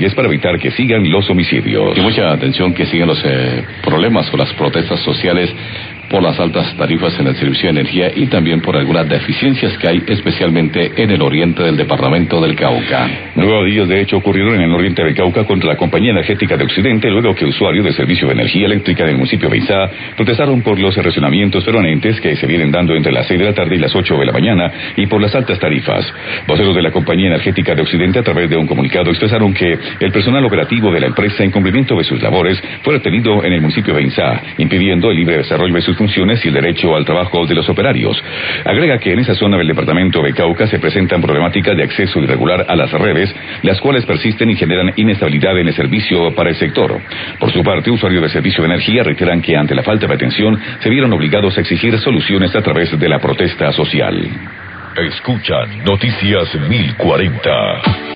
leyes para evitar que sigan los homicidios. Y mucha atención que siguen los problemas o las protestas sociales por las altas tarifas en el servicio de energía y también por algunas deficiencias que hay especialmente en el oriente del departamento del Cauca. 9 días de hecho ocurrieron en el oriente del Cauca contra la Compañía Energética de Occidente luego que usuarios del servicio de energía eléctrica del municipio de Beizá protestaron por los racionamientos permanentes que se vienen dando entre las 6 de la tarde y las 8 de la mañana y por las altas tarifas. Voceros de la Compañía Energética de Occidente a través de un comunicado expresaron que el personal operativo de la empresa en cumplimiento de sus labores fue retenido en el municipio de Beizá, impidiendo el libre desarrollo de sus funciones y el derecho al trabajo de los operarios. Agrega que en esa zona del departamento de Cauca se presentan problemáticas de acceso irregular a las redes, las cuales persisten y generan inestabilidad en el servicio para el sector. Por su parte, usuarios del servicio de energía reiteran que ante la falta de atención se vieron obligados a exigir soluciones a través de la protesta social. Escuchan Noticias 1040.